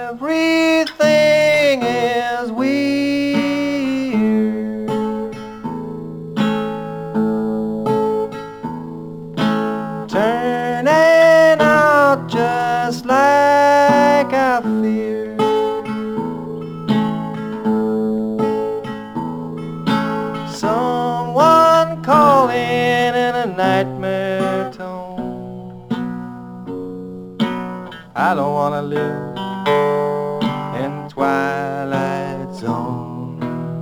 Everything is weird. Turning out just like I feared. Someone calling in a nightmare tone. I don't want to live in Twilight Zone.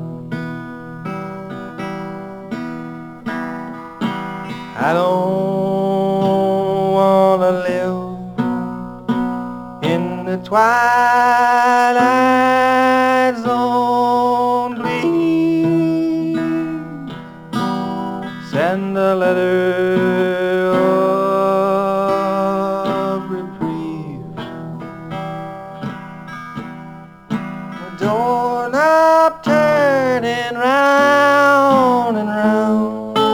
I don't want to live in the Twilight Zone. Please send a letter of reprieve. The doorknob turning round and round.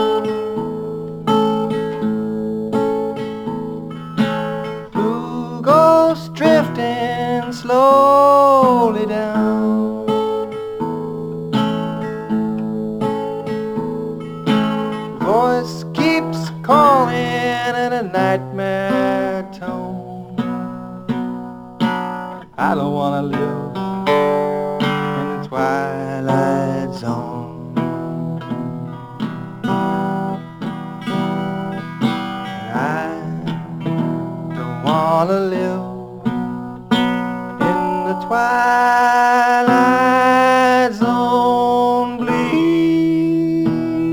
Blue ghost drifting slowly down. Voice keeps calling in a nightmare tone. I don't want to live in the Twilight Zone. And I don't want to live in the Twilight Zone. Please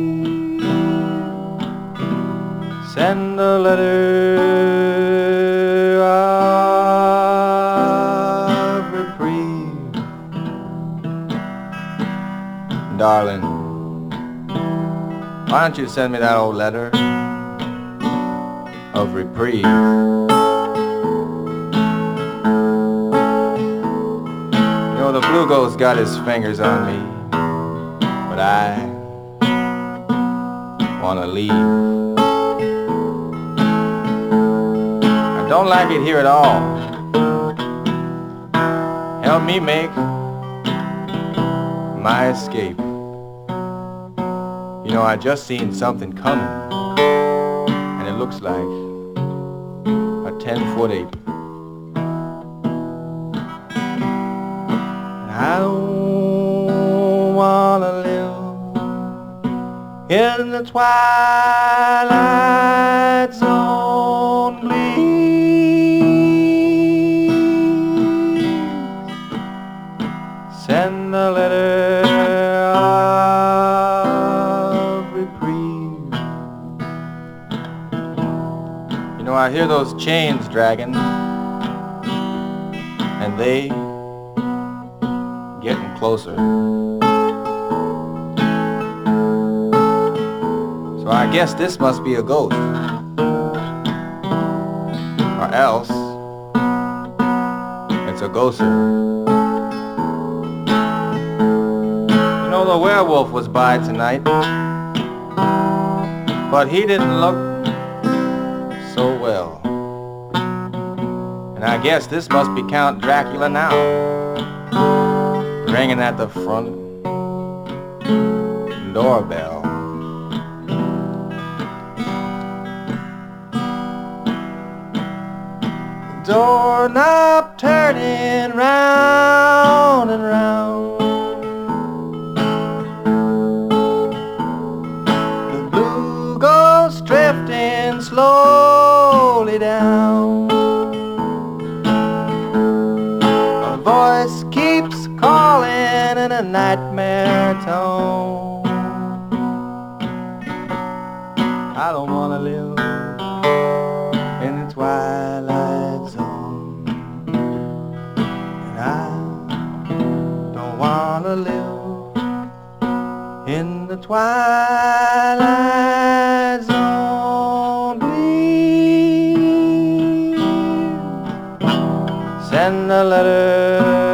send a letter of reprieve. Darling, why don't you send me that old letter of reprieve? You know, the blue ghost got his fingers on me, but I want to leave. I don't like it here at all. Help me make my escape. You know, I just seen something coming, and it looks like a 10-foot ape. And I don't wanna live in the Twilight Zone. Please send a letter of reprieve. You know, I hear those chains dragging, and they getting closer. So I guess this must be a ghost, or else it's a ghoster. You know, the werewolf was by tonight, but he didn't look so well. And I guess this must be Count Dracula now, ringing at the front doorbell. Doorknob turning round and round. The blue ghost drifting slowly down. A voice keeps calling in a nightmare tone. I don't want to live in the Twilight Zone. And I don't want to live in the Twilight Zone. Please send a letter